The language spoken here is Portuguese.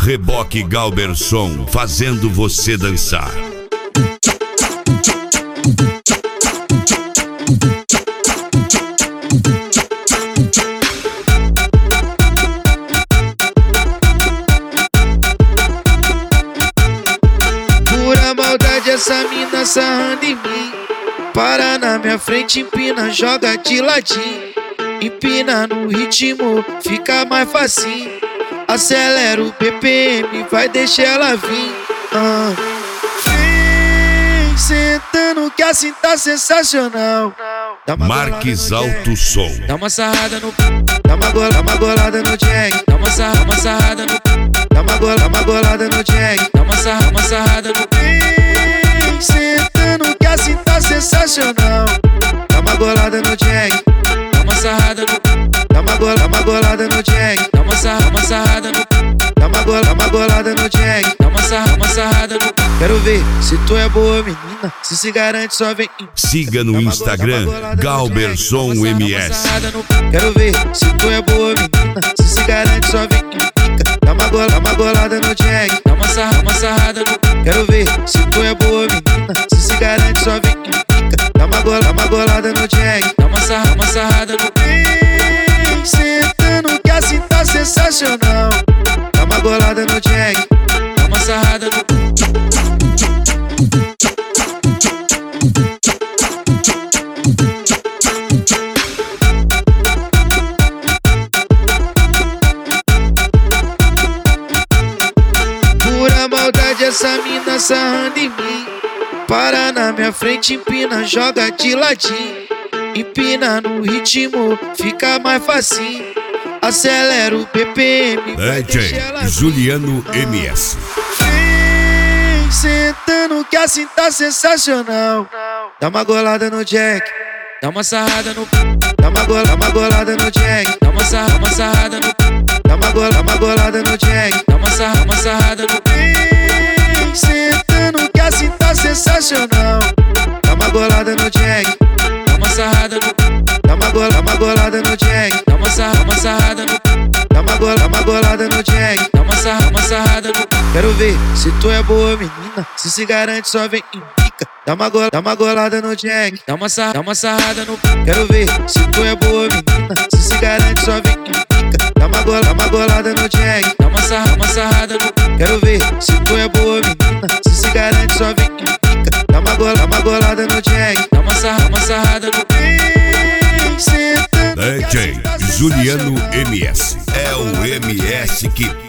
Reboque Galberson, fazendo você dançar. Pura maldade essa mina sarrando em mim. Para na minha frente, empina, joga de ladinho. Empina no ritmo, fica mais facinho. Acelera o BPM, vai deixar ela vir. Vem sentando que assim tá sensacional. Marques Alto Som. Dá uma sarrada no... Dá uma golada no Jack. Dá uma sarrada no... Dá uma golada no Jack. Dá uma sarrada no... Vem sentando que assim tá sensacional. Dá uma golada no Jack. Dá uma sarrada no... Dá uma golada no Jack. Dá uma sarrada no... Dá uma golada no Jack. Dá uma sarrada no... Quero ver se tu é boa menina, se garante só vem. Siga no Instagram Galberson MS. Quero ver se tu é boa menina, se garante só vem. Dá uma golada no Jack. Dá uma sarrada no... Quero ver se tu é boa menina, se garante só vem. Dá uma golada no Jack. Dá uma sarrada no... Vem sentando que assim tá sensacional. Dá uma golada no Jack. Dá uma sarrada no... Pura maldade essa mina sarrando em mim. Para na minha frente, empina, joga de ladinho. Empina no ritmo, fica mais facinho. Acelera o BPM, vai DJ Juliano MS. Vem sentando que assim tá sensacional. Dá uma golada no Jack. Dá uma sarrada no... Dá uma golada no Jack. Dá uma sarrada no... Dá uma golada no Jack. Dá uma sarrada no... Vem sentando que assim tá sensacional. Dá uma golada no Jack. Dá uma sarrada no... Dá uma golada no Jack. Dá uma sarrada no... Dá uma golada no Jack. Dá uma sarrada no... Quero ver se tu é boa menina, se garante só vem em pica. Dá uma golada no Jack. Dá uma sarrada no... Quero ver se tu é boa menina, se garante só vem em pica. Dá uma golada no Jack. Dá uma sarrada no... Quero ver se tu é boa menina, se garante só vem em pica. Dá uma golada no Jack. Dá uma sarrada no... DJ Juliano MS. É o MS que